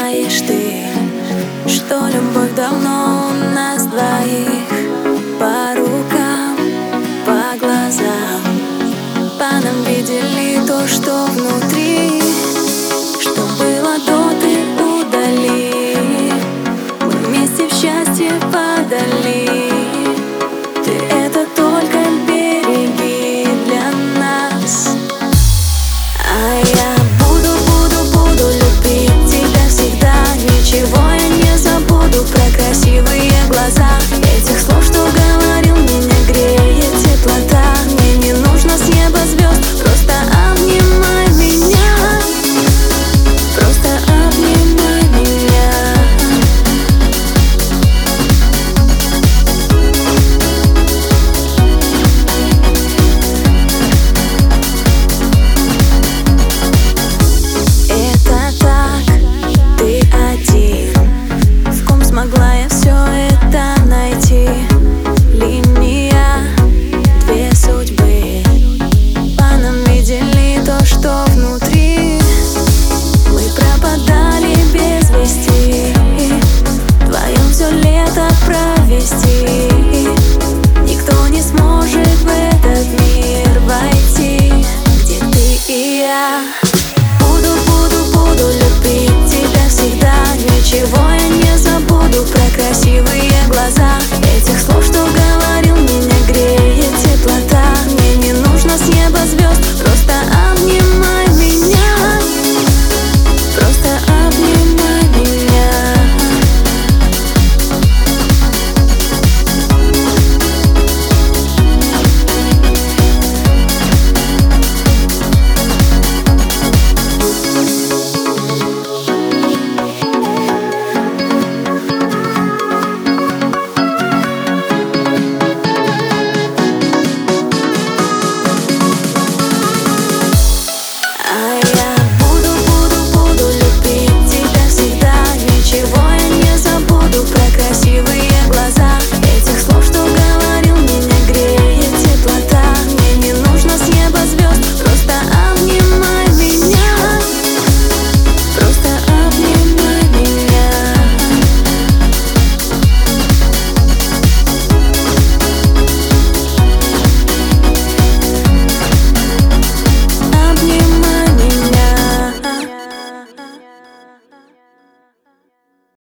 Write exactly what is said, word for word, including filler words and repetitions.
знаешь ты, что любовь давно у нас двоих. По рукам, по глазам, по нам видели то, что внутри. Что было до, ты удали. Мы вместе в счастье подали. Ты это только береги для нас. А я буду, буду, буду любить тебя всегда. Ничего я не забуду про красивые глаза. Этих слов, что говорил, меня греет теплота. Мне не нужно с неба звезд, просто обнимай меня. Просто обнимай меня. Это так, ты один, в ком смогла я все это найти. Линия, две судьбы, по нам видели то, что внутри. Мы пропадали без вести, вдвоем все лето провести. Никто не сможет в этот мир войти, где ты и я. Буду, буду, буду любить тебя всегда. Ничего я не забуду про красивые глаза.